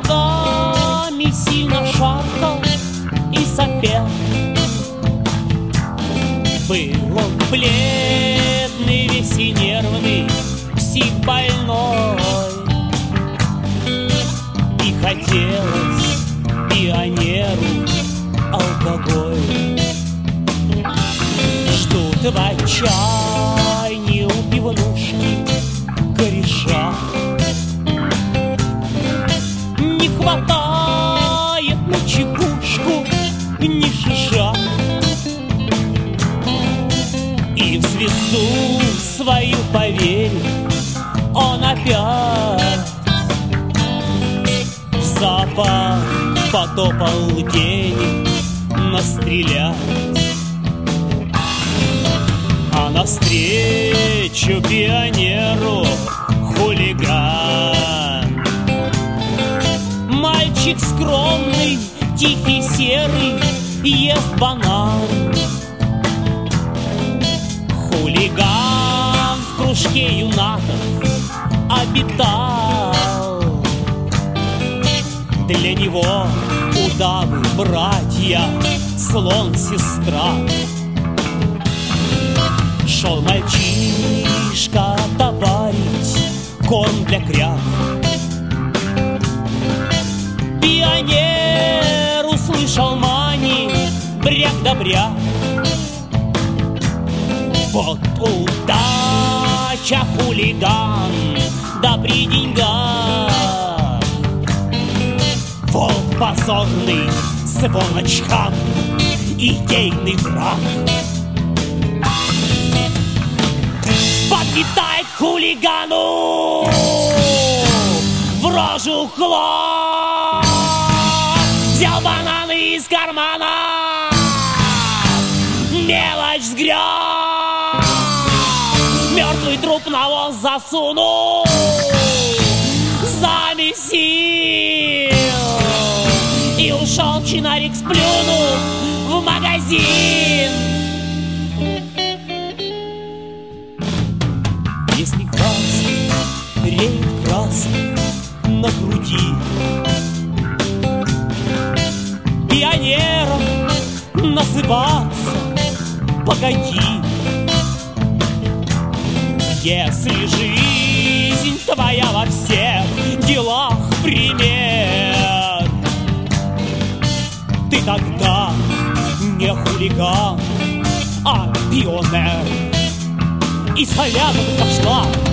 ногами сильно шаркал и сопел. Был он бледный, весь и нервный, психбольной. И хотелось пионеру алкоголь. Ждут в отчаянии у пивнушки кореша. Не хватает на чекушку ни шиша. И в звезду свою поверив, он опять в зоопарк потопал денег настрелять. А навстречу пионеру хулиган. Мальчик скромный, тихий, серый, ест банан. Хулиган в кружке юнатов обитал. Для него удавы братья, слон сестра. Шел мальчишка товарить корм для кряв. Пионер услышал мани, бряк да бряк. Вот удача, хулиган, да при деньгах. Вот позорный звоночкам идейный враг. Подлетает хулигану в рожу хлоп. Взял бананы из кармана, мелочь сгреб. Мертвый труп на воз засунул, замесил. И ушел чинарик, сплюнув в магазин. Если красный, рейд красный на груди, пионером называться погоди. Если жизнь твоя во всех делах пример, ты тогда не хулиган, а пионер. И солянка пошла